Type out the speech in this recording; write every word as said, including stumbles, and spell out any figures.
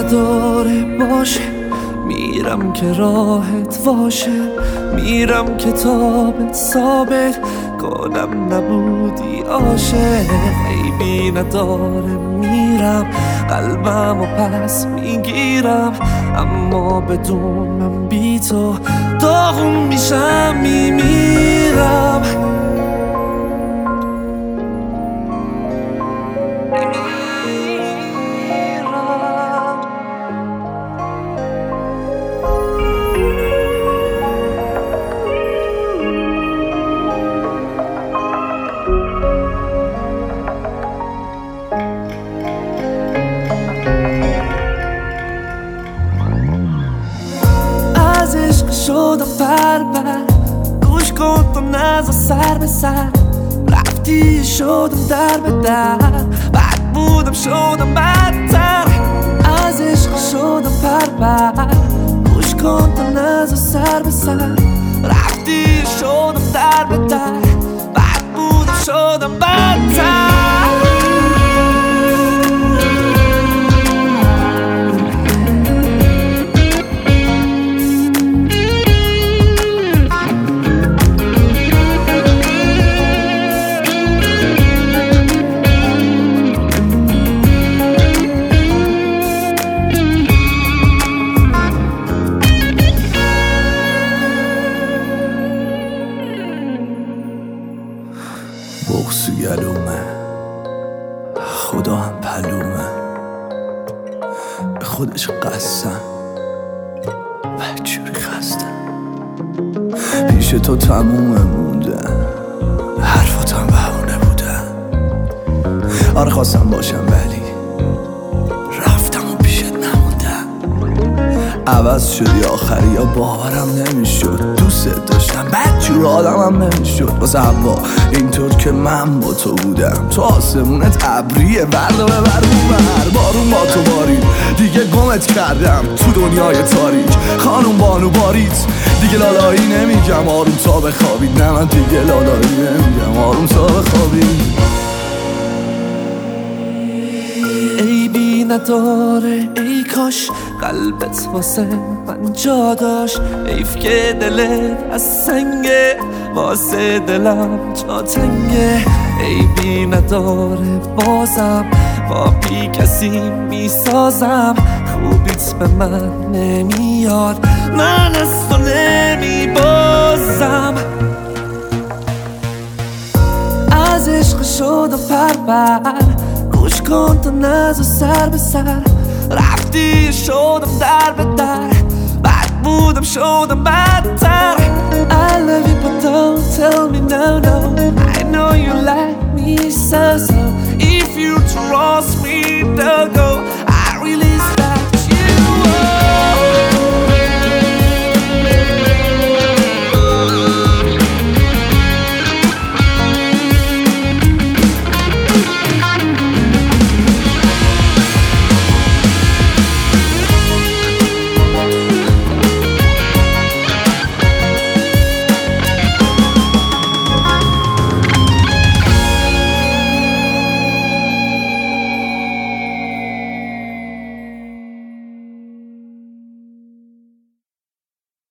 نداره باشه، میرم که راحت باشه، میرم کتابت ثابت کنم نبودی عاشق. عیبی نداره میرم قلبم و پس میگیرم، اما بدونم بی تو داغون میشم میمیرم. از عشق شدم بربر، گوش کن تو نزا سر به سر. رفتی شدم در به در، بد بودم شدم بدتر. از عشق شدم بربر، گوش کن تو نزا سر به سر. رفتی شدم در به در، بد بودم شدم بدتر. بغض و گلومه، خدا هم پلومه، به خودش قسم بدجوری خستم. پیش تو تمومه موندن، حرفاتم بهونه بودن. آره خواستم باشم ولی رفتم و پیشت نموندم. عوض شدی آخری یا باورم نمیشد. دوست داشتم بدجور آدمم نمیشد. واسه هوا اینطور که من با تو بودم. تو آسمونت ابریه، بردو ببر بر بارون با تو بارید. دیگه گمت کردم تو دنیای تاریک. خانوم بانو باریت دیگه لالایی نمیگم آروم تا بخوابید. نه من دیگه لالایی نمیگم آروم تا بخوابید. عیبی نداره ای کاش قلبت واسه من جا داشت. حیف که دلت از سنگه، واسه دلم جا تنگه. عیبی نداره بازم با بی کسی میسازم. خوبیت به من نمیاد، من از تو نمیبازم. از عشق شدم پربر، گوش کن تو نزا سر به سر. رفتی شدم در به در، بد بودم شدم بدتر. I love you but don't tell me no no. I know you like me so